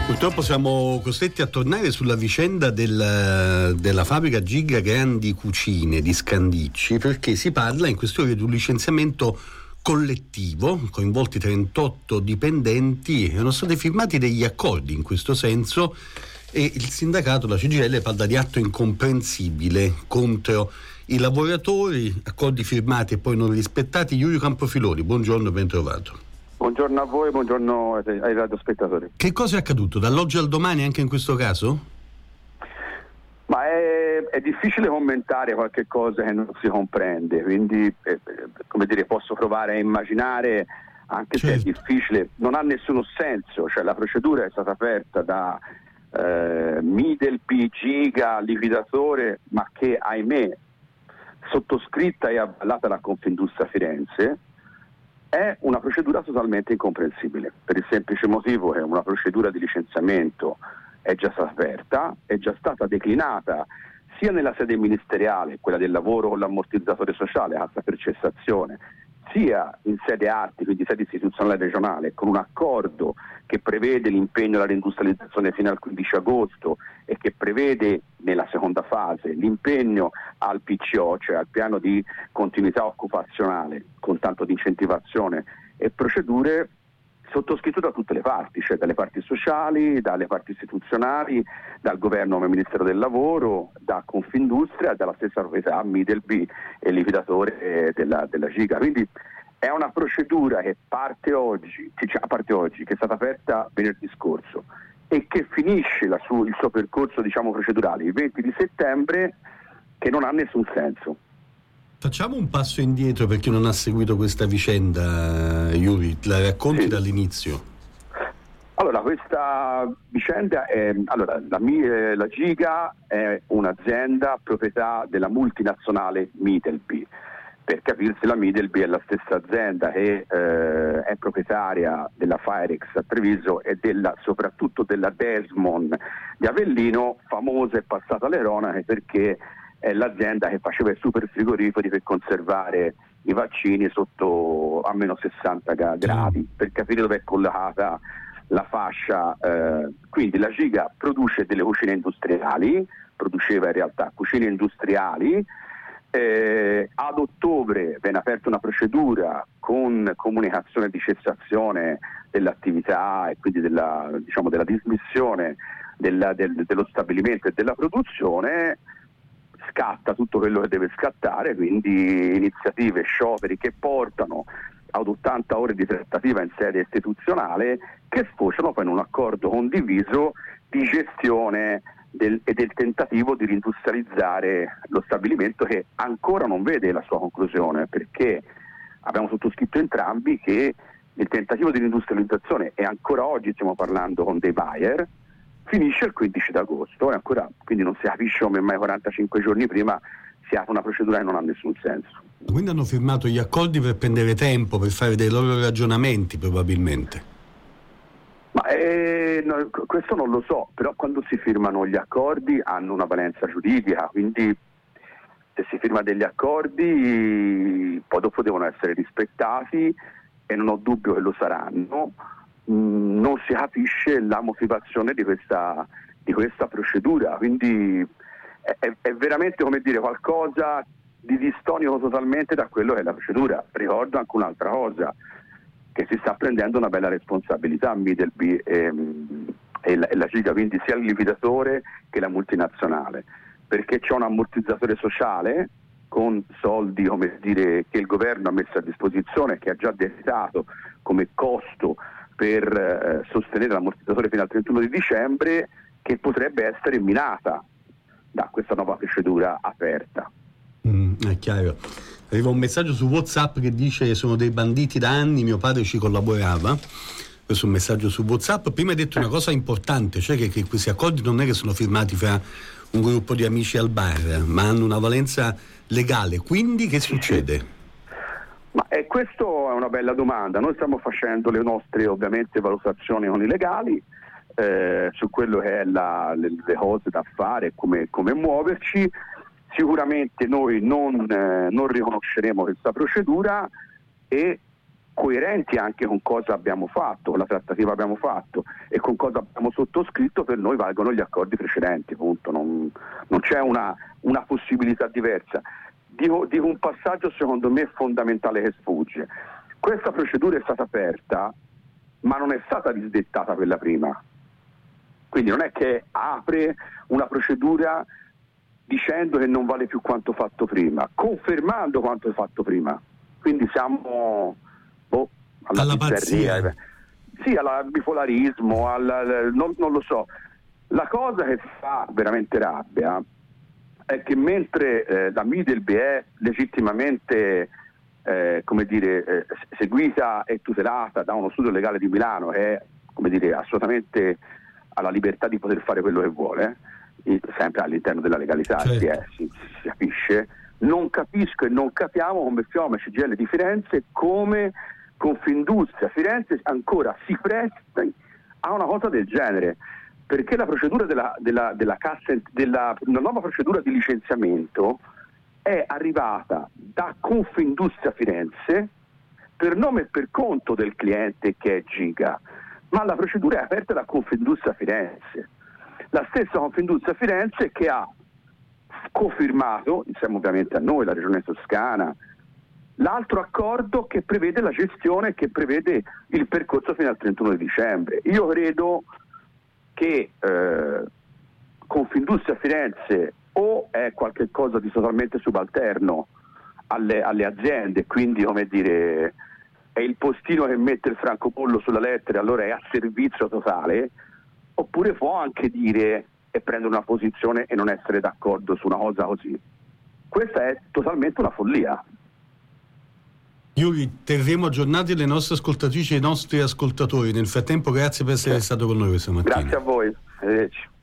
Purtroppo siamo costretti a tornare sulla vicenda della fabbrica Giga Grandi Cucine di Scandicci, perché si parla in queste ore di un licenziamento collettivo, coinvolti 38 dipendenti, erano stati firmati degli accordi in questo senso e il sindacato, la CGIL, parla di atto incomprensibile contro i lavoratori, accordi firmati e poi non rispettati. Iurio Campofilori, buongiorno e ben trovato. Buongiorno a voi, buongiorno ai radiospettatori. Che cosa è accaduto? Dall'oggi al domani anche in questo caso? Ma è difficile commentare qualche cosa che non si comprende, quindi posso provare a immaginare, anche se è difficile, non ha nessuno senso, cioè la procedura è stata aperta da Middleby, Giga, liquidatore, ma che ahimè sottoscritta e avvallata da Confindustria Firenze. È una procedura totalmente incomprensibile, per il semplice motivo che una procedura di licenziamento è già stata aperta, è già stata declinata sia nella sede ministeriale, quella del lavoro con l'ammortizzatore sociale, cassa per cessazione, sia in sede arti, quindi sede istituzionale regionale, con un accordo che prevede l'impegno alla reindustrializzazione fino al 15 agosto e che prevede nella seconda fase l'impegno al PCO, cioè al piano di continuità occupazionale con tanto di incentivazione e procedure sottoscritto da tutte le parti, cioè dalle parti sociali, dalle parti istituzionali, dal governo come Ministero del Lavoro, da Confindustria, dalla stessa proprietà Middleby e liquidatore della Giga. Quindi è una procedura che parte oggi, che è stata aperta venerdì scorso e che finisce il suo percorso procedurale il 20 di settembre, che non ha nessun senso. Facciamo un passo indietro per chi non ha seguito questa vicenda, Iuri, la racconti dall'inizio. Allora, questa vicenda è, la Giga è un'azienda proprietà della multinazionale Middleby. Per capirsi, la Middleby è la stessa azienda che è proprietaria della Firex a Treviso e soprattutto della Desmond di Avellino, famosa e passata alle cronache perché è l'azienda che faceva i super frigoriferi per conservare i vaccini sotto a meno 60 gradi, per capire dove è collocata la fascia. Quindi la Giga produce delle cucine industriali, produceva in realtà cucine industriali. Ad ottobre venne aperta una procedura con comunicazione di cessazione dell'attività e quindi della dismissione dello stabilimento e della produzione. Scatta tutto quello che deve scattare, quindi iniziative, scioperi che portano ad 80 ore di trattativa in sede istituzionale che sfociano poi in un accordo condiviso di gestione e del tentativo di reindustrializzare lo stabilimento, che ancora non vede la sua conclusione, perché abbiamo sottoscritto entrambi che il tentativo di reindustrializzazione, e ancora oggi stiamo parlando con dei buyer, finisce il 15 d'agosto e ancora quindi non si capisce come mai 45 giorni prima si apre una procedura che non ha nessun senso. Quindi hanno firmato gli accordi per prendere tempo, per fare dei loro ragionamenti probabilmente. Ma questo non lo so, però quando si firmano gli accordi hanno una valenza giuridica, quindi se si firma degli accordi poi dopo devono essere rispettati e non ho dubbio che lo saranno. Non si capisce la motivazione di questa procedura, quindi è veramente qualcosa di distonico totalmente da quello che è la procedura. Ricordo anche un'altra cosa, che si sta prendendo una bella responsabilità Middleby e la Giga, quindi sia il liquidatore che la multinazionale, perché c'è un ammortizzatore sociale con soldi che il governo ha messo a disposizione, che ha già debitato come costo per sostenere l'ammortizzatore fino al 31 di dicembre, che potrebbe essere minata da questa nuova procedura aperta. È chiaro. Arriva un messaggio su WhatsApp che dice: sono dei banditi da anni, mio padre ci collaborava. Questo è un messaggio su WhatsApp. Prima hai detto una cosa importante, cioè che questi accordi non è che sono firmati fra un gruppo di amici al bar, ma hanno una valenza legale. Quindi che succede? Ma questo è una bella domanda. Noi stiamo facendo le nostre ovviamente valutazioni con i legali su quello che è le cose da fare, come muoverci. Sicuramente noi non riconosceremo questa procedura e coerenti anche con cosa abbiamo fatto, con la trattativa abbiamo fatto e con cosa abbiamo sottoscritto, per noi valgono gli accordi precedenti, appunto. Non c'è una possibilità diversa. Dico un passaggio secondo me fondamentale che sfugge. Questa procedura è stata aperta, ma non è stata disdettata quella prima. Quindi non è che apre una procedura dicendo che non vale più quanto fatto prima, confermando quanto è fatto prima. Quindi siamo alla pazzia. Sì, al bipolarismo, non lo so. La cosa che fa veramente rabbia è che mentre la Midelb è legittimamente seguita e tutelata da uno studio legale di Milano che è assolutamente alla libertà di poter fare quello che vuole, sempre all'interno della legalità, certo. si capisce, non capisco e non capiamo come Fiume, CGIL di Firenze, come Confindustria Firenze ancora si presta a una cosa del genere, perché la procedura della nuova procedura di licenziamento è arrivata da Confindustria Firenze per nome e per conto del cliente che è Giga, ma la procedura è aperta da Confindustria Firenze, la stessa Confindustria Firenze che ha confermato, insieme ovviamente a noi, la Regione Toscana, l'altro accordo che prevede la gestione, che prevede il percorso fino al 31 dicembre. Io credo che Confindustria Firenze o è qualche cosa di totalmente subalterno alle aziende, quindi è il postino che mette il francobollo sulla lettera, allora è a servizio totale, oppure può anche dire e prendere una posizione e non essere d'accordo su una cosa così. Questa è totalmente una follia. Yuri, terremo aggiornati le nostre ascoltatrici e i nostri ascoltatori. Nel frattempo grazie per essere stato con noi questa mattina. Grazie a voi, arrivederci.